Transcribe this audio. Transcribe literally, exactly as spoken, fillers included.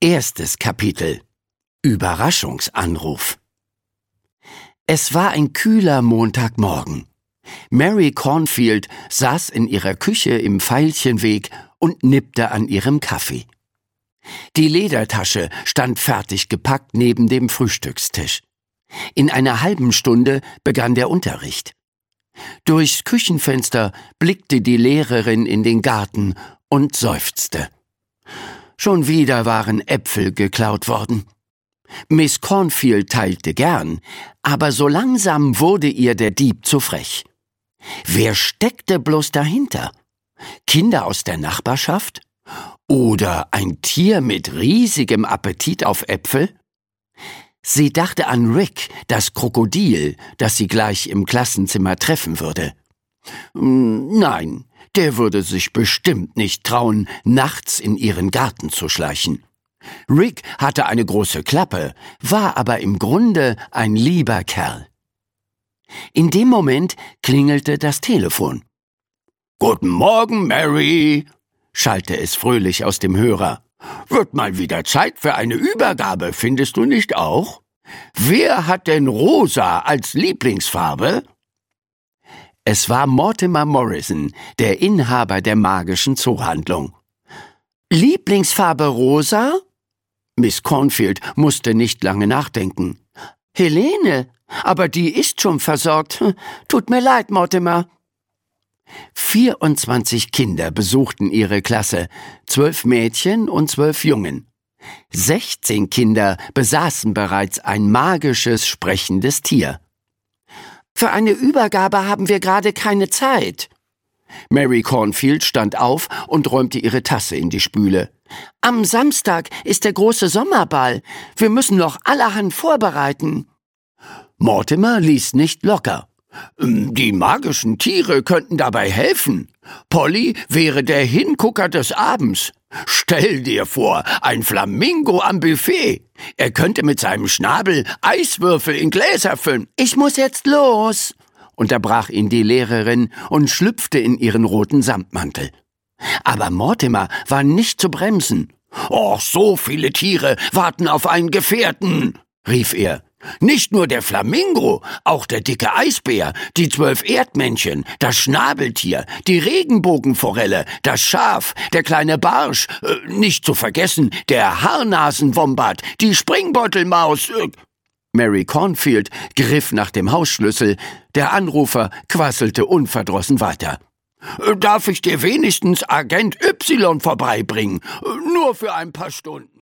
Erstes Kapitel: Überraschungsanruf. Es war ein kühler Montagmorgen. Mary Cornfield saß in ihrer Küche im Veilchenweg und nippte an ihrem Kaffee. Die Ledertasche stand fertig gepackt neben dem Frühstückstisch. In einer halben Stunde begann der Unterricht. Durchs Küchenfenster blickte die Lehrerin in den Garten und seufzte. Schon wieder waren Äpfel geklaut worden. Miss Cornfield teilte gern, aber so langsam wurde ihr der Dieb zu frech. Wer steckte bloß dahinter? Kinder aus der Nachbarschaft? Oder ein Tier mit riesigem Appetit auf Äpfel? Sie dachte an Rick, das Krokodil, das sie gleich im Klassenzimmer treffen würde. Nein, der würde sich bestimmt nicht trauen, nachts in ihren Garten zu schleichen. Rick hatte eine große Klappe, war aber im Grunde ein lieber Kerl. In dem Moment klingelte das Telefon. »Guten Morgen, Mary«, schallte es fröhlich aus dem Hörer. »Wird mal wieder Zeit für eine Übergabe, findest du nicht auch? Wer hat denn rosa als Lieblingsfarbe?« Es war Mortimer Morrison, der Inhaber der magischen Zoohandlung. »Lieblingsfarbe rosa?« Miss Cornfield musste nicht lange nachdenken. »Helene, aber die ist schon versorgt. Tut mir leid, Mortimer.« vierundzwanzig Kinder besuchten ihre Klasse, zwölf Mädchen und zwölf Jungen. sechzehn Kinder besaßen bereits ein magisches, sprechendes Tier. »Für eine Übergabe haben wir gerade keine Zeit.« Mary Cornfield stand auf und räumte ihre Tasse in die Spüle. »Am Samstag ist der große Sommerball. Wir müssen noch allerhand vorbereiten.« Mortimer ließ nicht locker. »Die magischen Tiere könnten dabei helfen. Polly wäre der Hingucker des Abends. Stell dir vor, ein Flamingo am Buffet. Er könnte mit seinem Schnabel Eiswürfel in Gläser füllen.« »Ich muss jetzt los«, unterbrach ihn die Lehrerin und schlüpfte in ihren roten Samtmantel. Aber Mortimer war nicht zu bremsen. »Och, so viele Tiere warten auf einen Gefährten«, rief er. »Nicht nur der Flamingo, auch der dicke Eisbär, die zwölf Erdmännchen, das Schnabeltier, die Regenbogenforelle, das Schaf, der kleine Barsch, äh, nicht zu vergessen, der Haarnasenwombat, die Springbeutelmaus.« Äh. Mary Cornfield griff nach dem Hausschlüssel, der Anrufer quasselte unverdrossen weiter. »Darf ich dir wenigstens Agent Y vorbeibringen? Nur für ein paar Stunden.«